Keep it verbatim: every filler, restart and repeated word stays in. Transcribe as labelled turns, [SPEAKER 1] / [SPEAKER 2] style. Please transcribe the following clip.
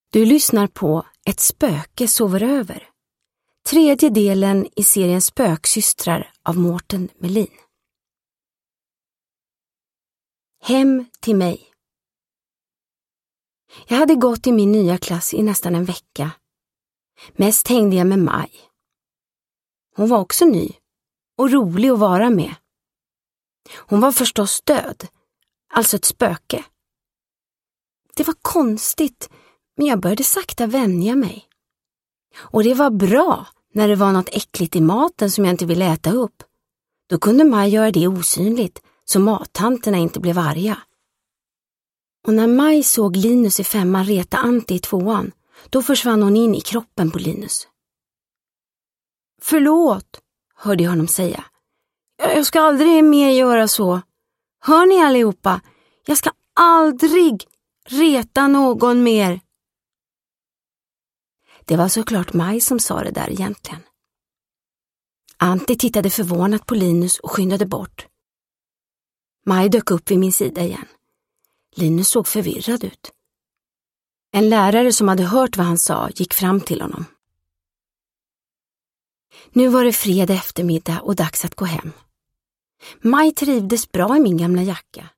[SPEAKER 1] Du lyssnar på Ett spöke sover över. Tredje delen i serien Spöksystrar av Mårten Melin. Hem till mig. Jag hade gått i min nya klass i nästan en vecka. Mest hängde jag med Maj. Hon var också ny och rolig att vara med. Hon var förstås död, alltså ett spöke. Det var konstigt, men jag började sakta vänja mig. Och det var bra när det var något äckligt i maten som jag inte ville äta upp. Då kunde Maj göra det osynligt så mattanterna inte blev arga. Och när Maj såg Linus i femman reta Antti i tvåan, då försvann hon in i kroppen på Linus. Förlåt, hörde jag honom säga. Jag ska aldrig mer göra så. Hör ni allihopa? Jag ska aldrig reta någon mer. Det var såklart Maj som sa det där egentligen. Antti tittade förvånat på Linus och skyndade bort. Maj dök upp vid min sida igen. Linus såg förvirrad ut. En lärare som hade hört vad han sa gick fram till honom. Nu var det fredag eftermiddag och dags att gå hem. Maj trivdes bra i min gamla jacka.